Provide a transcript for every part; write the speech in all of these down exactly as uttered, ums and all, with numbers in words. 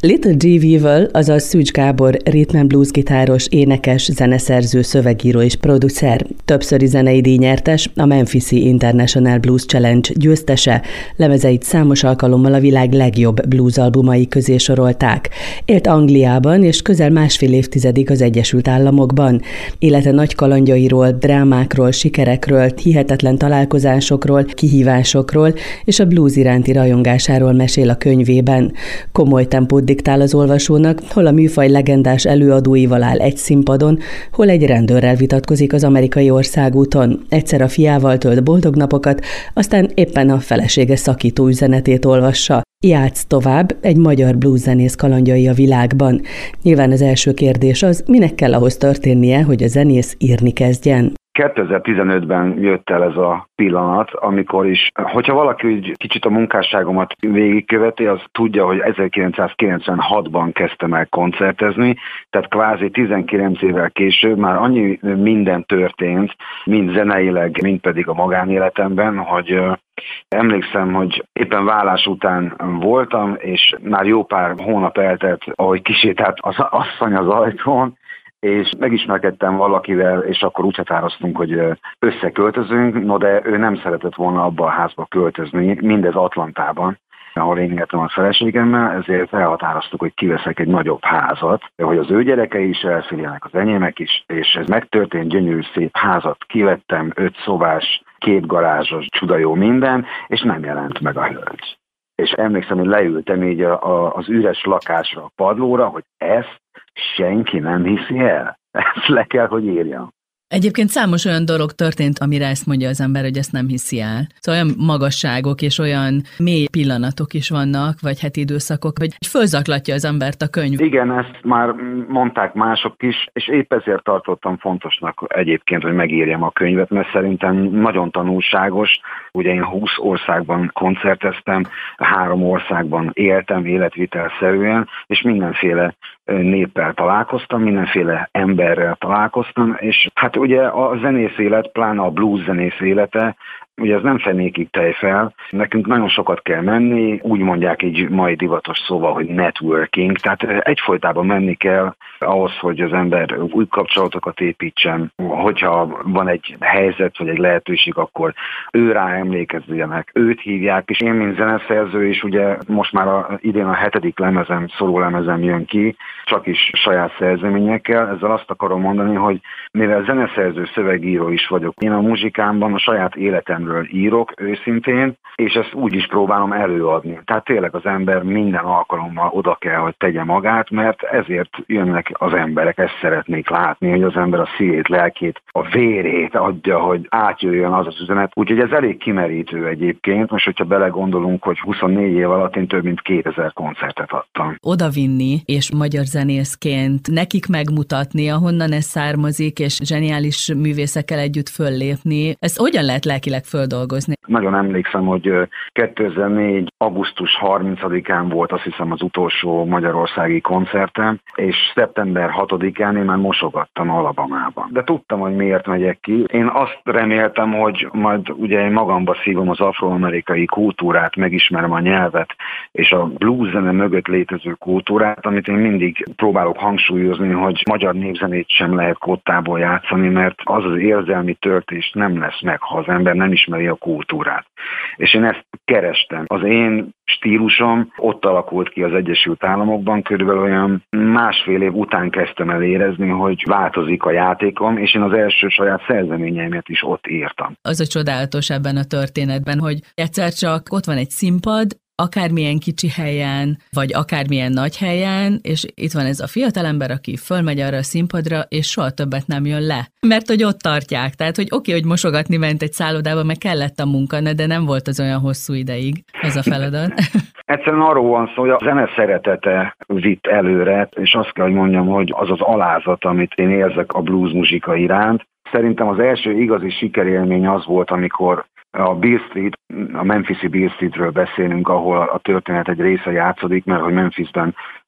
Little G. Weevil, azaz Szűcs Gábor rhythm and blues gitáros, énekes, zeneszerző, szövegíró és producer, többszöri zenei díjnyertes, a Memphis-i International Blues Challenge győztese, lemezeit számos alkalommal a világ legjobb blues albumai közé sorolták. Élt Angliában és közel másfél évtizedig az Egyesült Államokban. Élete nagy kalandjairól, drámákról, sikerekről, hihetetlen találkozásokról, kihívásokról és a blues iránti rajongásáról mesél a könyvében. Komoly tempót diktál az olvasónak, hol a műfaj legendás előadóival áll egy színpadon, hol egy rendőrrel vitatkozik az amerikai országúton. Egyszer a fiával tölt boldog napokat, aztán éppen a felesége szakító üzenetét olvassa. Játsz tovább, egy magyar blueszenész kalandjai a világban. Nyilván az első kérdés az, minek kell ahhoz történnie, hogy a zenész írni kezdjen. kétezer-tizenötben jött el ez a pillanat, amikor is, hogyha valaki úgy kicsit a munkásságomat végigköveti, az tudja, hogy ezerkilencszázkilencvenhatban kezdtem el koncertezni, tehát kvázi tizenkilenc évvel később már annyi minden történt, mind zeneileg, mind pedig a magánéletemben, hogy emlékszem, hogy éppen vállás után voltam, és már jó pár hónap eltelt, ahogy kisétált az asszony az ajtón, és megismerkedtem valakivel, és akkor úgy határoztunk, hogy összeköltözünk, no de ő nem szeretett volna abba a házba költözni, mindez Atlantában, ahol én éltem a feleségemmel, ezért elhatároztuk, hogy kiveszek egy nagyobb házat, hogy az ő gyerekei is elférjenek, az enyémek is, és ez megtörtént, gyönyörű szép házat kivettem, öt szobás, két garázsos, csuda jó minden, és nem jelent meg a hölgy. És emlékszem, hogy leültem így a, a, az üres lakásra, a padlóra, hogy ezt senki nem hiszi el. Ezt le kell, hogy írjam. Egyébként számos olyan dolog történt, amire ezt mondja az ember, hogy ezt nem hiszi el. Szóval olyan magasságok és olyan mély pillanatok is vannak, vagy heti időszakok, hogy fölzaklatja az embert a könyv. Igen, ezt már mondták mások is, és épp ezért tartottam fontosnak egyébként, hogy megírjam a könyvet, mert szerintem nagyon tanulságos. Ugye én húsz országban koncerteztem, három országban éltem életvitelszerűen, és mindenféle néppel találkoztam, mindenféle emberrel találkoztam, és hát ugye a zenész élet, pláne a blues zenész élete, ugye ez nem fenékig tejfel, nekünk nagyon sokat kell menni, úgy mondják egy mai divatos szóval, hogy networking, tehát egyfolytában menni kell ahhoz, hogy az ember új kapcsolatokat építsen, hogyha van egy helyzet, vagy egy lehetőség, akkor ő rá emlékezzenek, őt hívják, és én, mint zeneszerző is, ugye most már a, idén a hetedik lemezem, szóló lemezem jön ki, csak is saját szerzeményekkel, ezzel azt akarom mondani, hogy mivel zeneszerző, szövegíró is vagyok, én a muzsikámban a saját életemről írok őszintén, és ezt úgy is próbálom előadni. Tehát tényleg az ember minden alkalommal oda kell, hogy tegye magát, mert ezért jönnek az emberek, ezt szeretnék látni, hogy az ember a szívét, lelkét, a vérét adja, hogy átjöjjön az az üzenet. Úgyhogy ez elég kimerítő egyébként, most hogyha belegondolunk, hogy huszonnégy év alatt én több mint kétezer koncertet adtam. Odavinni, és magyar zenészként nekik megmutatni, ahonnan ez származik, és zseniális művészekkel együtt föllépni, ezt hogyan lehet lelkileg földolgozni? Nagyon emlékszem, hogy kétezer-négy. augusztus harmincadikán volt azt hiszem az utolsó magyarországi koncertem, és szeptember hatodikán én már mosogattam Alabamában. De tudtam, hogy miért megyek ki. Én azt reméltem, hogy majd ugye én magamba szívom az afroamerikai kultúrát, megismerem a nyelvet, és a blues zene mögött létező kultúrát, amit én mindig próbálok hangsúlyozni, hogy magyar népzenét sem lehet kottából játszani, mert az az érzelmi töltés nem lesz meg, ha az ember nem ismeri a kultúrát. És én ezt kerestem. Az én stílusom ott alakult ki az Egyesült Államokban, körülbelül olyan másfél év után kezdtem el érezni, hogy változik a játékom, és én az első saját szerzeményeimet is ott írtam. Az a csodálatos ebben a történetben, hogy egyszer csak ott van egy színpad, akármilyen kicsi helyen, vagy akármilyen nagy helyen, és itt van ez a fiatalember, aki fölmegy arra a színpadra, és soha többet nem jön le. Mert hogy ott tartják. Tehát, hogy oké, hogy mosogatni ment egy szállodába, meg kellett a munka, de nem volt az olyan hosszú ideig ez a feladat. Egyszerűen arról van szó, hogy a zene szeretete vitt előre, és azt kell, hogy mondjam, hogy az az alázat, amit én érzek a blues muzsika iránt. Szerintem az első igazi sikerélmény az volt, amikor a Beale Street, a Memphis-i Beale Streetről beszélünk, ahol a történet egy része játszódik, mert hogy Memphisben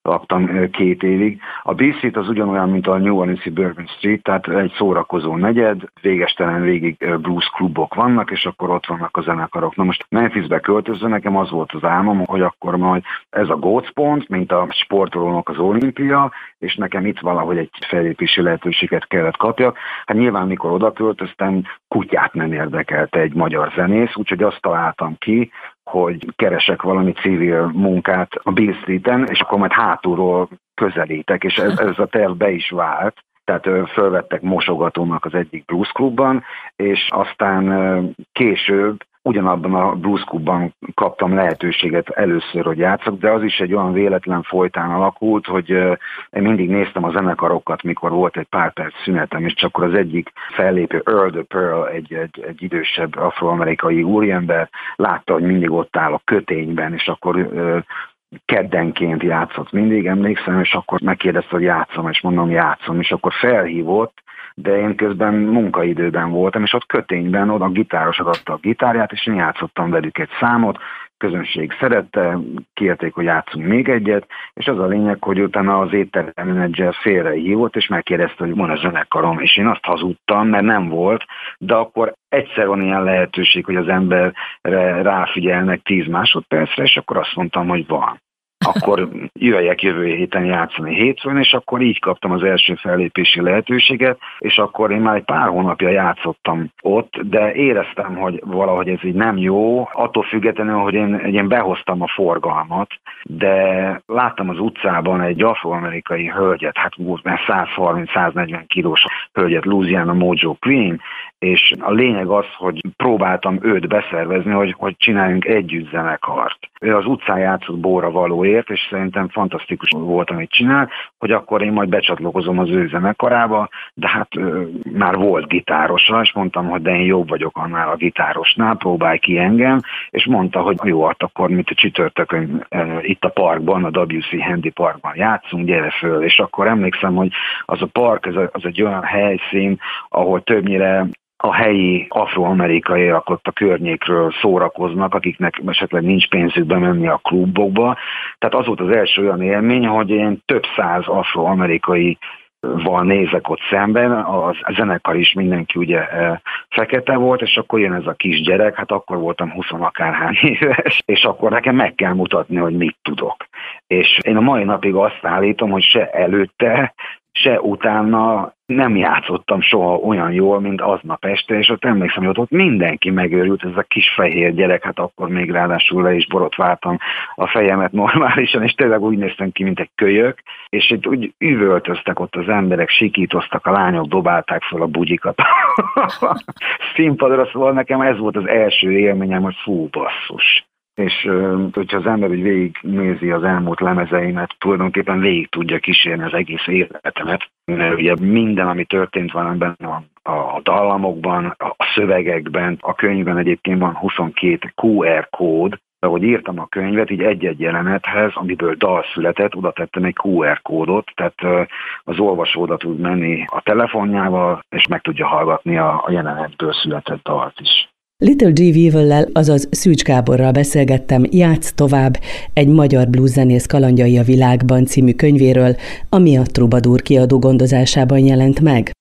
laktam két évig. A B Street az ugyanolyan, mint a New Orleans-i Bourbon Street, tehát egy szórakozó negyed, végestelen végig blues klubok vannak, és akkor ott vannak a zenekarok. Na most Memphisbe költözve nekem az volt az álmom, hogy akkor majd ez a gócpont, mint a sportolónak az olimpia, és nekem itt valahogy egy fellépési lehetőséget kellett kapjak. Hát nyilván, mikor oda költöztem, kutyát nem érdekelte egy magyar zenész, úgyhogy azt találtam ki, hogy keresek valami civil munkát a Beale Streeten, és akkor majd hátulról közelítek, és ez, ez a terv be is vált. Tehát fölvettek mosogatónak az egyik blues klubban, és aztán később ugyanabban a blues klubban kaptam lehetőséget először, hogy játszok, de az is egy olyan véletlen folytán alakult, hogy én mindig néztem a zenekarokat, mikor volt egy pár perc szünetem, és csak akkor az egyik fellépő, Earl the Pearl, egy, egy, egy idősebb afroamerikai úriember, látta, hogy mindig ott áll a kötényben, és akkor keddenként játszott mindig, emlékszem, és akkor megkérdezte, hogy játszom, és mondom, játszom, és akkor felhívott, de én közben munkaidőben voltam, és ott kötényben oda a gitáros adta a gitárját, és én játszottam velük egy számot, közönség szerette, kérték, hogy játszunk még egyet, és az a lényeg, hogy utána az étterem menedzser félrehívott, és megkérdezte, hogy van a zenekarom, és én azt hazudtam, mert nem volt, de akkor egyszer van ilyen lehetőség, hogy az emberre ráfigyelnek tíz másodpercre, és akkor azt mondtam, hogy van. Akkor jöjjek jövő héten játszani hétfőn, és akkor így kaptam az első fellépési lehetőséget, és akkor én már egy pár hónapja játszottam ott, de éreztem, hogy valahogy ez így nem jó, attól függetlenül, hogy én, én behoztam a forgalmat, de láttam az utcában egy afroamerikai hölgyet, hát száz harminc száz negyven kilós hölgyet, Louisiana Mojo Queen, és a lényeg az, hogy próbáltam őt beszervezni, hogy, hogy csináljunk együtt zenekart. Ő az utcán játszott Bóra Valóért, és szerintem fantasztikus volt, amit csinál, hogy akkor én majd becsatlakozom az ő zenekarába, de hát ö, már volt gitárosa, és mondtam, hogy de én jobb vagyok annál a gitárosnál, próbálj ki engem, és mondta, hogy jó, hát akkor mit a csütörtökön ö, itt a parkban, a W C Handy Parkban játszunk, gyere föl, és akkor emlékszem, hogy az a park, az, a, az egy olyan helyszín, ahol többnyire a helyi afroamerikaiak ott a környékről szórakoznak, akiknek esetleg nincs pénzük bemenni a klubokba. Tehát az volt az első olyan élmény, hogy én több száz afroamerikai val nézek ott szemben, a zenekar is mindenki ugye e, fekete volt, és akkor jön ez a kisgyerek, hát akkor voltam húsz akárhány éves, és akkor nekem meg kell mutatni, hogy mit tudok. És én a mai napig azt állítom, hogy se előtte, se utána nem játszottam soha olyan jól, mint aznap este, és ott emlékszem, hogy ott, ott mindenki megőrült, ez a kis fehér gyerek, hát akkor még ráadásul le is borotváltam a fejemet normálisan, és tényleg úgy néztem ki, mint egy kölyök, és itt úgy üvöltöztek ott az emberek, sikítoztak, a lányok dobálták fel a bugyikat színpadra, szóval nekem ez volt az első élményem, hogy fú, basszus. És hogyha az ember úgy végignézi az elmúlt lemezeimet, tulajdonképpen végig tudja kísérni az egész életemet. Mert ugye minden, ami történt van benne a, a dallamokban, a szövegekben, a könyvben egyébként van huszonkét Q R kód, ahogy írtam a könyvet, így egy-egy jelenethez, amiből dal született, oda tettem egy Q R kódot, tehát az olvasó oda tud menni a telefonjával, és meg tudja hallgatni a, a jelenetből született dalt is. Little G. Weevil-lel, azaz Szűcs Gáborral beszélgettem Játsz tovább, egy magyar blueszenész kalandjai a világban című könyvéről, ami a Troubadour kiadó gondozásában jelent meg.